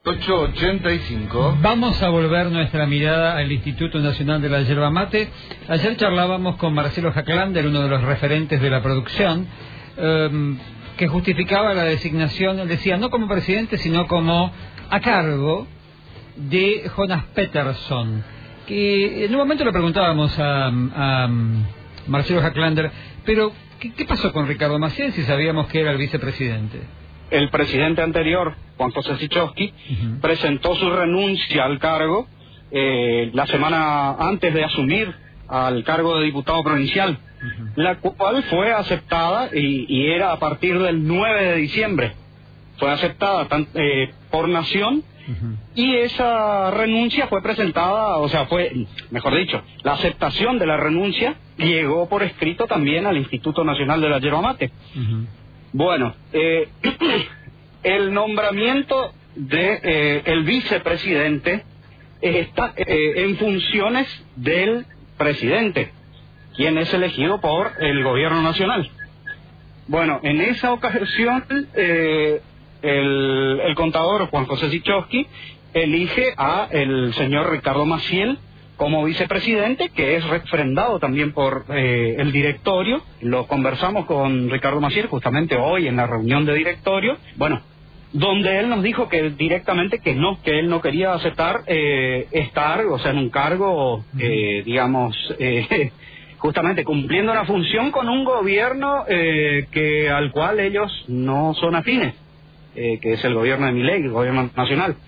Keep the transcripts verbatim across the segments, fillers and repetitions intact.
ocho ochenta y cinco. Vamos a volver nuestra mirada al Instituto Nacional de la Yerba Mate. Ayer charlábamos con Marcelo Hacklander, uno de los referentes de la producción, eh, que justificaba la designación, él decía, no como presidente, sino como a cargo de Jonas Pettersson. Que en un momento le preguntábamos a, a Marcelo Hacklander, pero ¿qué, ¿qué pasó con Ricardo Maciel si sabíamos que era el vicepresidente? El presidente anterior, Juan José Sichowski, uh-huh. presentó su renuncia al cargo eh, la semana antes de asumir al cargo de diputado provincial, uh-huh. la cual fue aceptada y, y era a partir del nueve de diciembre. Fue aceptada tan, eh, por Nación uh-huh. y esa renuncia fue presentada, o sea, fue, mejor dicho, la aceptación de la renuncia llegó por escrito también al Instituto Nacional de la Yerba Mate. Uh-huh. Bueno, eh, el nombramiento de eh, el vicepresidente está eh, en funciones del presidente, quien es elegido por el gobierno nacional. Bueno, en esa ocasión eh, el, el contador Juan José Sichowski elige a el señor Ricardo Maciel como vicepresidente, que es refrendado también por eh, el directorio. Lo conversamos con Ricardo Maciel justamente hoy en la reunión de directorio, bueno, donde él nos dijo que directamente que no, que él no quería aceptar eh, estar, o sea, en un cargo, eh, digamos, eh, justamente cumpliendo una función con un gobierno eh, que al cual ellos no son afines, eh, que es el gobierno de Milei, el gobierno nacional.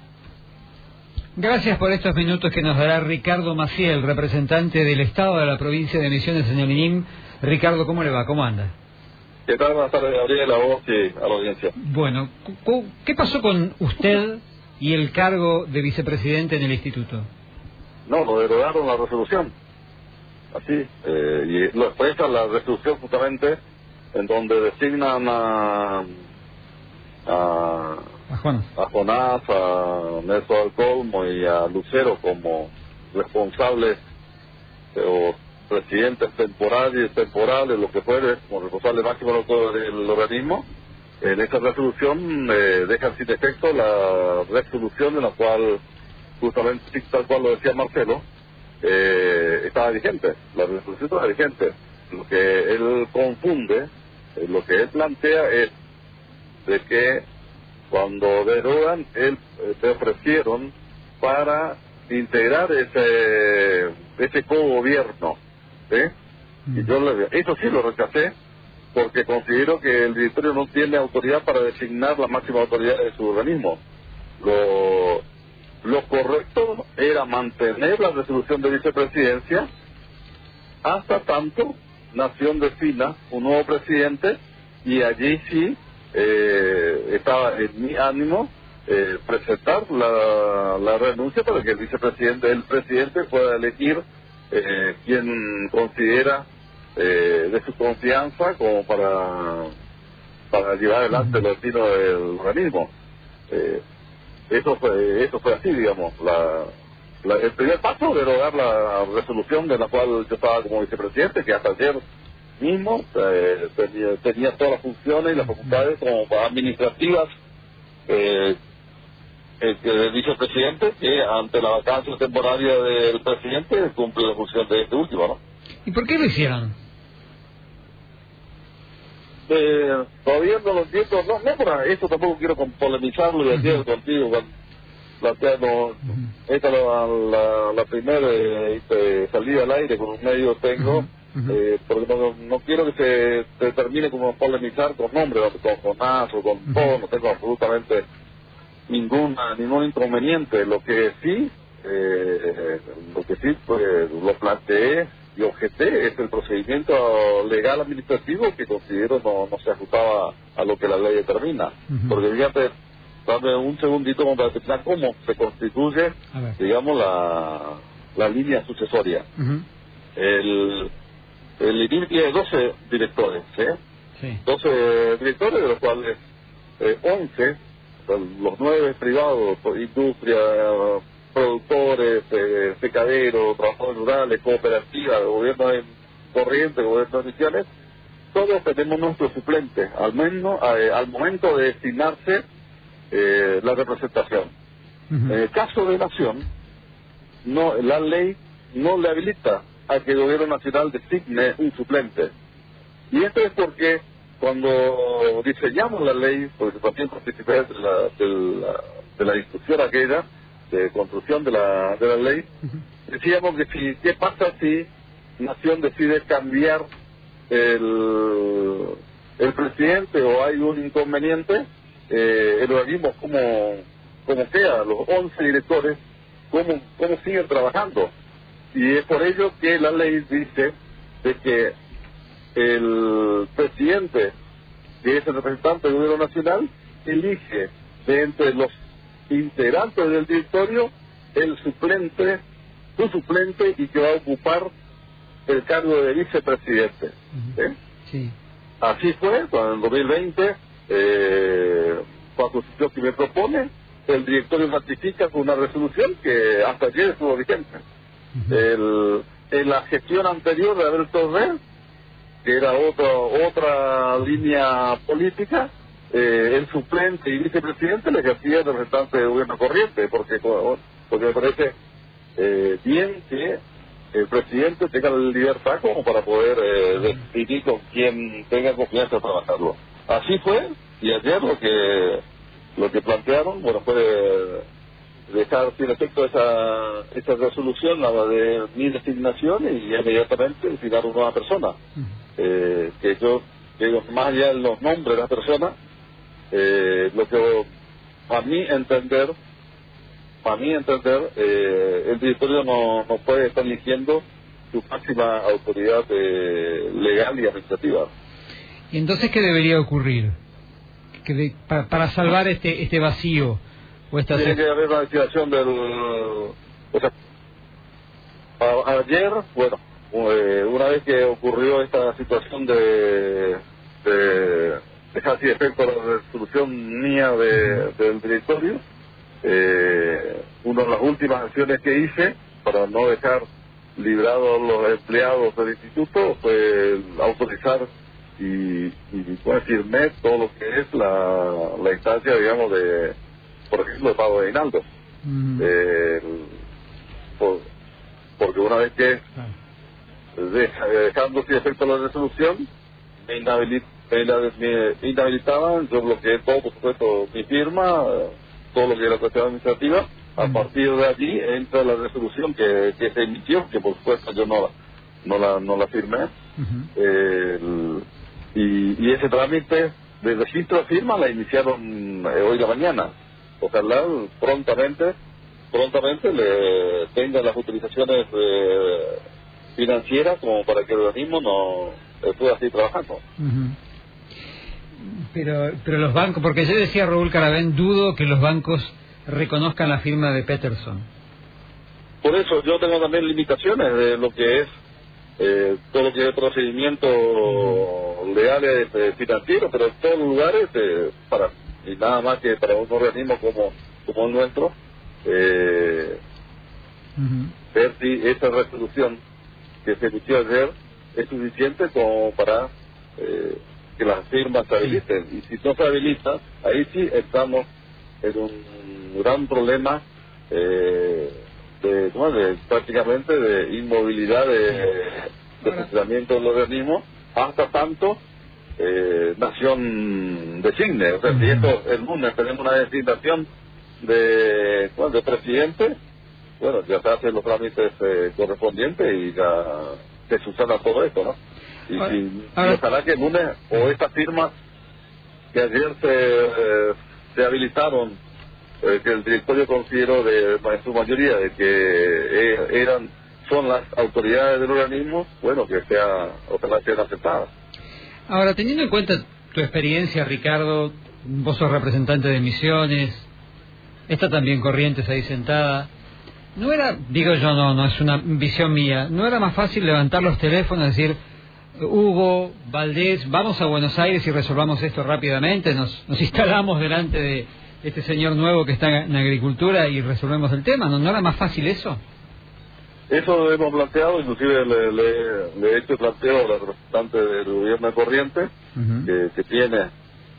Gracias por estos minutos que nos dará Ricardo Maciel, representante del Estado de la provincia de Misiones en el INIM. Ricardo, ¿cómo le va? ¿Cómo anda? ¿Qué tal? Buenas tardes, Gabriel, a vos y a la audiencia. Bueno, ¿qué pasó con usted y el cargo de vicepresidente en el instituto? No, lo derogaron la resolución. Así, eh, y lo expresa la resolución justamente en donde designan a... a A Jonás. a Jonás, a Nelson Alcolmo y a Lucero como responsables eh, o presidentes temporales, temporales, lo que fuere, como responsable máximo del organismo. En esa resolución eh, dejan sin efecto la resolución en la cual, justamente tal cual lo decía Marcelo, eh, estaba vigente. La resolución estaba vigente. Lo que él confunde, eh, lo que él plantea es de que cuando derogan, él eh, te ofrecieron para integrar ese ese co-gobierno, ¿sí? Mm. Y yo le, eso sí lo rechacé, porque considero que el directorio no tiene autoridad para designar la máxima autoridad de su organismo. Lo, lo correcto era mantener la resolución de vicepresidencia hasta tanto Nación defina un nuevo presidente, y allí sí Eh, estaba en mi ánimo eh, presentar la, la renuncia para que el vicepresidente, el presidente pueda elegir eh, quien considera eh, de su confianza como para para llevar adelante el destino del organismo. Eh, eso fue eso fue así, digamos. La, la, el primer paso, derogar la resolución de la cual yo estaba como vicepresidente, que hasta ayer mismo eh, tenía, tenía todas las funciones y las facultades como administrativas eh, eh, del vicepresidente, que ante la vacancia temporaria del presidente cumple la función de este último, ¿no? ¿Y por qué lo hicieron? Eh, todavía no lo entiendo, no, no, para eso tampoco quiero polemizarlo y ayer uh-huh. contigo, planteando, uh-huh. esta es la, la, la primera eh, salida al aire con un medio tengo. Uh-huh. Uh-huh. Eh, porque no, no quiero que se, se termine como polemizar con nombres, con Jonás o con uh-huh. todo, no tengo absolutamente ninguna, ningún inconveniente. Lo que sí, eh, lo que sí pues, lo planteé y objeté es el procedimiento legal administrativo, que considero no, no se ajustaba a lo que la ley determina. Uh-huh. Porque fíjate, dame un segundito como para explicar cómo se constituye, digamos, la, la línea sucesoria. Uh-huh. El El I N I M tiene doce directores, ¿eh? Sí. doce directores, de los cuales eh, once, los nueve privados, industria, productores, eh, secaderos, trabajadores rurales, cooperativas, gobierno de corriente, gobierno de misiones, todos tenemos nuestros suplentes, al menos eh, al momento de designarse eh, la representación. Uh-huh. En el caso de Nación, no, la ley no le habilita a que el gobierno nacional designe un suplente. Y esto es porque cuando diseñamos la ley, porque también participé de la, de la, de la discusión aquella, de construcción de la, de la ley, uh-huh. decíamos que si, ¿qué pasa si Nación decide cambiar el, el presidente o hay un inconveniente? Eh, el organismo, como, como queda, los once directores, ¿cómo, cómo siguen trabajando? Y es por ello que la ley dice de que el presidente, que es el representante del gobierno nacional, elige de entre los integrantes del directorio el suplente, su suplente, y que va a ocupar el cargo de vicepresidente. ¿Eh? Sí. Así fue, cuando en el dos mil veinte, eh, cuando que me propone, el directorio ratifica con una resolución que hasta ayer estuvo vigente. Uh-huh. el, en la gestión anterior de Abel Torres, que era otra otra línea política, eh, el suplente y vicepresidente le ejercía el representante del gobierno corriente, porque, porque me parece eh, bien que el presidente tenga la libertad como para poder eh, decidir con quien tenga confianza de trabajarlo. Así fue, y ayer lo que lo que plantearon, bueno, fue dejar sin efecto esa esa resolución, la de mi designación, y inmediatamente designar una nueva persona. Uh-huh. eh, que yo, que más allá de los nombres de la persona, eh, lo que a mí entender, a mí entender, eh, el directorio no, no puede estar eligiendo su máxima autoridad eh, legal y administrativa. ¿Y entonces qué debería ocurrir? Que de, para, para salvar este este vacío o esta tiene que haber una designación del, o sea, a, ayer, bueno, eh, una vez que ocurrió esta situación de de dejar sin efecto la resolución mía de, del directorio, eh, una de las últimas acciones que hice para no dejar librados los empleados del instituto fue autorizar y, y pues, firmé todo lo que es la, la instancia, digamos, de, por ejemplo, de pago de aguinaldo. Mm. Eh, por, porque una vez que deja, dejando sin efecto la resolución, me, inhabilit, me inhabilitaban, yo bloqueé todo, por supuesto, mi firma, todo lo que era la cuestión administrativa. A mm. partir de allí entra la resolución que, que se emitió, que por supuesto yo no la, no la, no la firmé. Uh-huh. eh, el, y, y ese trámite de registro de firma la iniciaron eh, hoy la mañana. Ojalá prontamente prontamente le tengan las utilizaciones eh, financieras como para que el organismo no eh, pueda seguir trabajando. Uh-huh. Pero, pero los bancos, porque yo decía Raúl Caravén, dudo que los bancos reconozcan la firma de Peterson. Por eso yo tengo también limitaciones de lo que es eh, todo lo que es procedimiento uh-huh. legales eh, financieros, pero en todos los lugares eh, para y nada más que para un organismo como como el nuestro, eh, uh-huh. ver si esa resolución que se emitió ayer es suficiente como para eh, que las firmas se habiliten. Sí. Y si no se habilita, ahí sí estamos en un gran problema eh, de, ¿no? de prácticamente de inmovilidad de, de funcionamiento del organismo hasta tanto eh, Nación designe. O sea, uh-huh. si esto el lunes tenemos una designación de, bueno, de presidente, bueno, ya se hacen los trámites eh, correspondientes y ya se subsana todo esto, ¿no? Y, ahora, si, ahora, y ojalá que el lunes o estas firmas que ayer se eh, se habilitaron, eh, que el directorio consideró de, en su mayoría de que eh, eran son las autoridades del organismo, bueno, que sea ojalá sean aceptadas. Ahora, teniendo en cuenta tu experiencia, Ricardo, vos sos representante de Misiones, está también Corrientes ahí sentada, ¿no era, digo yo, no, no es una visión mía, no era más fácil levantar los teléfonos y decir, Hugo, Valdés, vamos a Buenos Aires y resolvamos esto rápidamente, nos, nos instalamos delante de este señor nuevo que está en agricultura y resolvemos el tema? ¿No, no era más fácil eso? Eso lo hemos planteado, inclusive le, le, le he hecho planteo al representante del gobierno de Corrientes, uh-huh. que, que tiene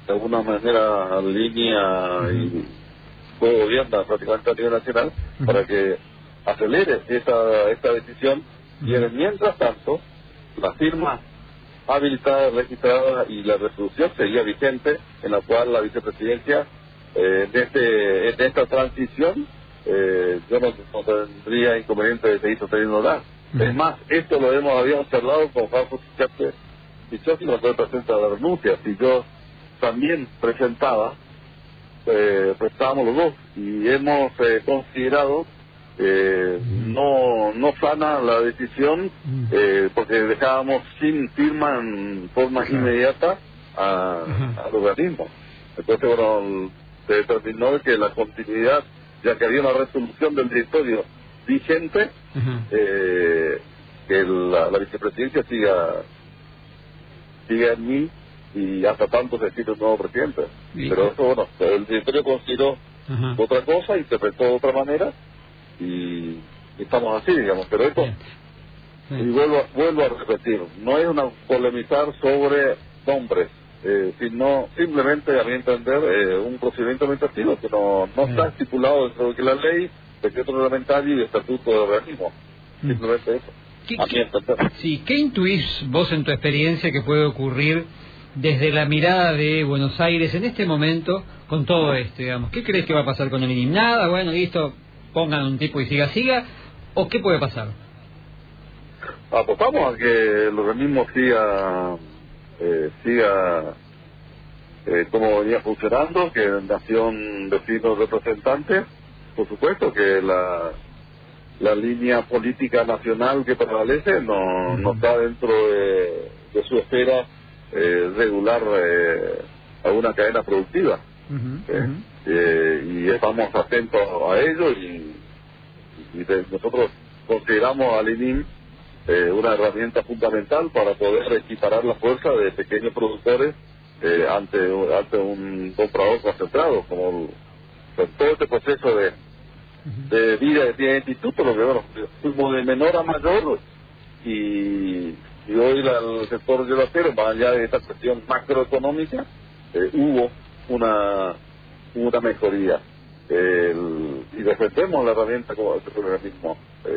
de alguna manera línea y todo gobierna prácticamente a nivel nacional uh-huh. para que acelere esta, esta decisión uh-huh. y en, mientras tanto la firma habilitada, registrada y la resolución seguía vigente, en la cual la vicepresidencia eh, de, este, de esta transición eh, yo no, no tendría inconveniente de seguir sosteniendo nada. Uh-huh. Es más, esto lo hemos habíamos charlado con Juanjo Sichowski cuando presenta la renuncia. Si yo también presentaba, eh, presentábamos los dos y hemos eh, considerado eh, no no sana la decisión eh, porque dejábamos sin firma en forma claro. inmediata a, uh-huh. al organismo. Entonces, bueno, se determinó que la continuidad, ya que había una resolución del directorio vigente, uh-huh. eh, que la, la vicepresidencia siga siga en mí y hasta tanto se decide un nuevo presidente. ¿Y? Pero eso, bueno, el directorio consideró uh-huh. otra cosa, interpretó de otra manera y, y estamos así, digamos. Pero esto, sí. y vuelvo, vuelvo a repetir, no es una polemizar sobre nombres, eh, sino simplemente, a mi entender, eh, un procedimiento administrativo que no, no sí. está estipulado dentro de que la ley, decreto reglamentario y estatuto de organismo. Mm. Simplemente eso. ¿Qué, qué, sí, ¿Qué intuís vos en tu experiencia que puede ocurrir desde la mirada de Buenos Aires en este momento con todo esto, digamos? ¿Qué crees que va a pasar con el I N I M? Nada, bueno, listo, pongan un tipo y siga, siga, ¿o qué puede pasar? Apostamos a que el organismo siga, eh, siga eh, como venía funcionando, que Nación define representantes, por supuesto que la... la línea política nacional que prevalece no, uh-huh. no está dentro de, de su esfera eh, regular eh, a una cadena productiva. Uh-huh. Eh, uh-huh. Eh, y estamos atentos a ello y, y de, nosotros consideramos al I N I M eh, una herramienta fundamental para poder equiparar la fuerza de pequeños productores eh, ante, ante un comprador concentrado, como el, todo este proceso de de vida de tiene el instituto, lo que bueno, fuimos de menor a mayor y, y hoy la, el sector yelatero, más allá de esta cuestión macroeconómica, eh, hubo una una mejoría. El, y defendemos la herramienta como el organismo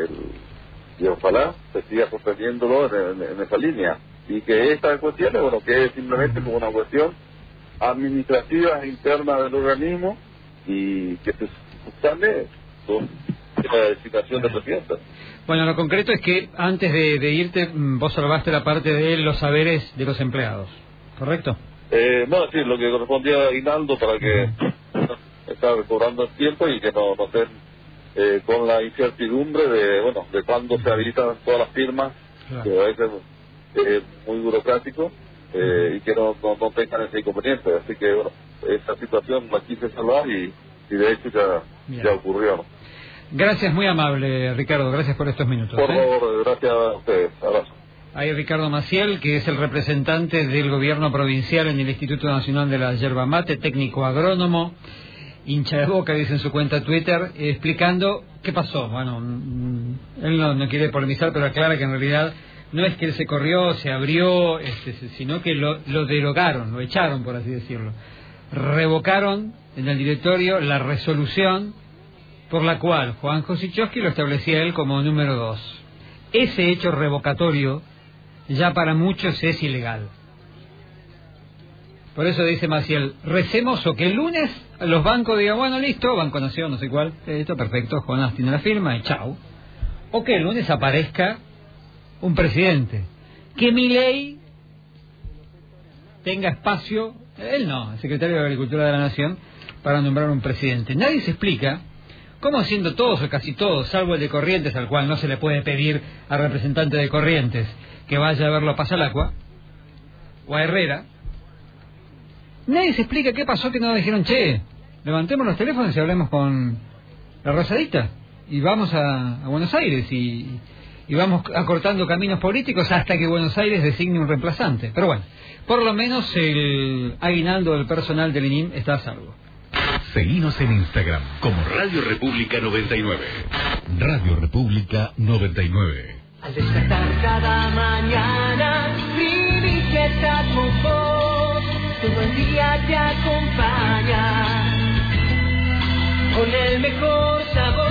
y ojalá se siga sosteniéndolo en, en, en esa línea y que esta cuestión, bueno, que es simplemente como una cuestión administrativa interna del organismo y que se subsane con la designación de presidente. Bueno, lo concreto es que antes de, de irte vos salvaste la parte de los saberes de los empleados, ¿correcto? Eh, no, sí, lo que correspondía a Aguinaldo para que está recobrando el tiempo y que no, no estén eh, con la incertidumbre de, bueno, de cuándo se habilitan todas las firmas, claro. que a veces es eh, muy burocrático eh, y que no, no, no tengan ese inconveniente. Así que, bueno, esa situación la quise salvar y, y de hecho ya, ya ocurrió, ¿no? Gracias, muy amable, Ricardo. Gracias por estos minutos. Por ¿eh? favor, gracias a ustedes. Abrazo. Ahí Ricardo Maciel, que es el representante del gobierno provincial en el Instituto Nacional de la Yerba Mate, técnico agrónomo, hincha de Boca, dice en su cuenta Twitter, eh, explicando qué pasó. Bueno, mm, él no, no quiere polemizar, pero aclara que en realidad no es que él se corrió, se abrió, este, sino que lo, lo derogaron, lo echaron, por así decirlo. Revocaron en el directorio la resolución por la cual Juanjo Sichowski lo establecía él como número dos. Ese hecho revocatorio ya para muchos es ilegal. Por eso dice Maciel, recemos o que el lunes los bancos digan, bueno, listo, Banco Nación, no sé cuál, esto, perfecto, Jonás tiene la firma y chau. O que el lunes aparezca un presidente. Que Milei tenga espacio, él no, el secretario de Agricultura de la Nación, para nombrar un presidente. Nadie se explica cómo siendo todos o casi todos, salvo el de Corrientes, al cual no se le puede pedir al representante de Corrientes que vaya a verlo a Pasalacua o a Herrera, nadie se explica qué pasó que no dijeron, che, levantemos los teléfonos y hablemos con la Rosadita y vamos a, a Buenos Aires y, y vamos acortando caminos políticos hasta que Buenos Aires designe un reemplazante. Pero bueno, por lo menos el aguinaldo del personal del I N I M está a salvo. Seguinos en Instagram como Radio República noventa y nueve. Radio República noventa y nueve. Al despertar cada mañana, mi inquietud vos todo el día te acompaña con el mejor sabor.